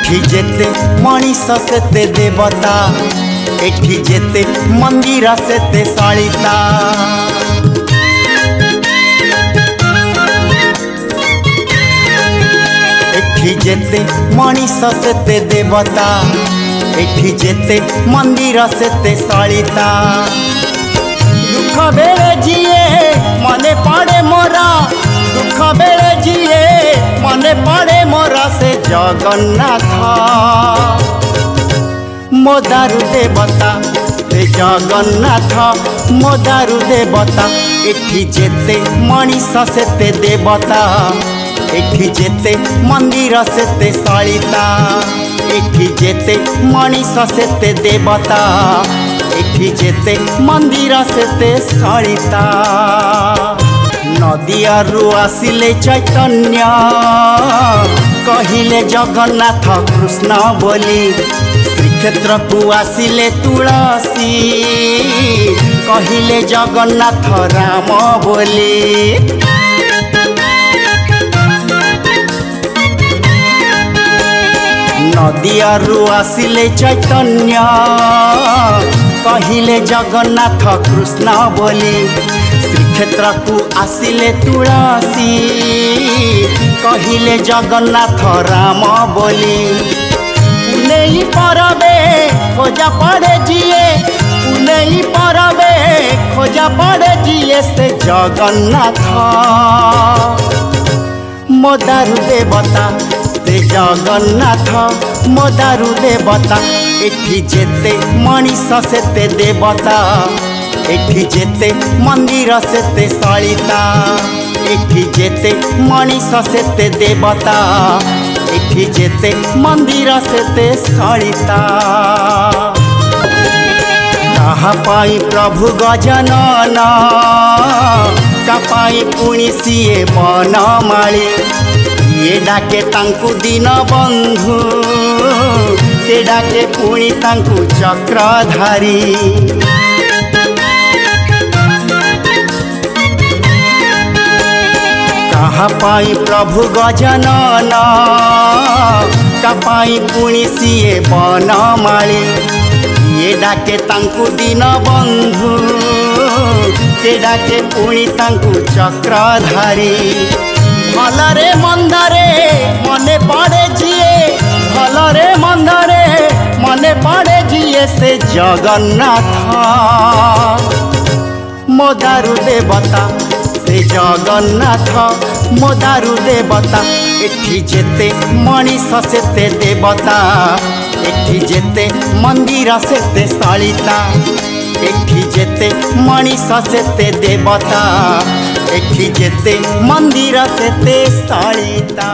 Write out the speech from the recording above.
एठी जेते मनीष सेते देवता, एठी जेते मंदिर सेते शालिता। एठी जेते मनीष सेते देवता, एठी जेते मंदिर सेते शालिता। दुख बेले जिए मने पड़े मोरा, दुख बेले जिए मने पड़े मोरा से जगन्नाथ मो दारु देवता, से जगन्नाथ मो दारु देवता। एठी जेते मनीष सेते देवता, एठी जेते मंदिर सेते शालिता। एठी जेते मनीष सेते देवता, एठी जेते मंदिर सेते शालिता। नदियारू आसिले चैतन्य, कहिले जगन्नाथ कृष्ण बोली। श्रीक्षेत्र को आसिले तुलसी, कहिले जगन्नाथ राम बोली। नदियारू आसिले चैतन्य, कहिले जगन्नाथ कृष्ण बोली। श्रीक्षेत्र को आसिले तुलसी, कहिले जगन्नाथ राम बोली। नहीं परबे खोजा पड़े जिए, नहीं परबे खोजा पड़े जिए से जगन्नाथ मो दारु देवता, से जगन्नाथ मो दारु देवता। एठी जेते मनीष सेते देवता, एठी जेते मंदिर सेते शालिता। एठी जेते मनीष सेते देवता, एठी जेते मंदिर सेते शालिता। कहा पाई प्रभु गजानन, का पाई पुणी सीए बनमाली। ये डाके तांकु दीन बंधु, से डाके पुणी तांकु चक्रधारी। कहा पाई प्रभु गजानन, का पाई पुणी सीए बनमाली। ये डाके तांकु दीन बंधु, से डाके पुणी तांकु चक्रधारी। भलरे मंदरे मने पड़े जिए, भलरे मंदरे मने पड़े जिए से जगन्नाथ मो दारु देवता, से जगन्नाथ मो दारु देवता। एठी जेते मनीष सेते देवता, एठी जेते मंदिर सेते शालिता। एठी जेते मनीष सेते देवता, एठी जेते मंदिर सेते शालिता।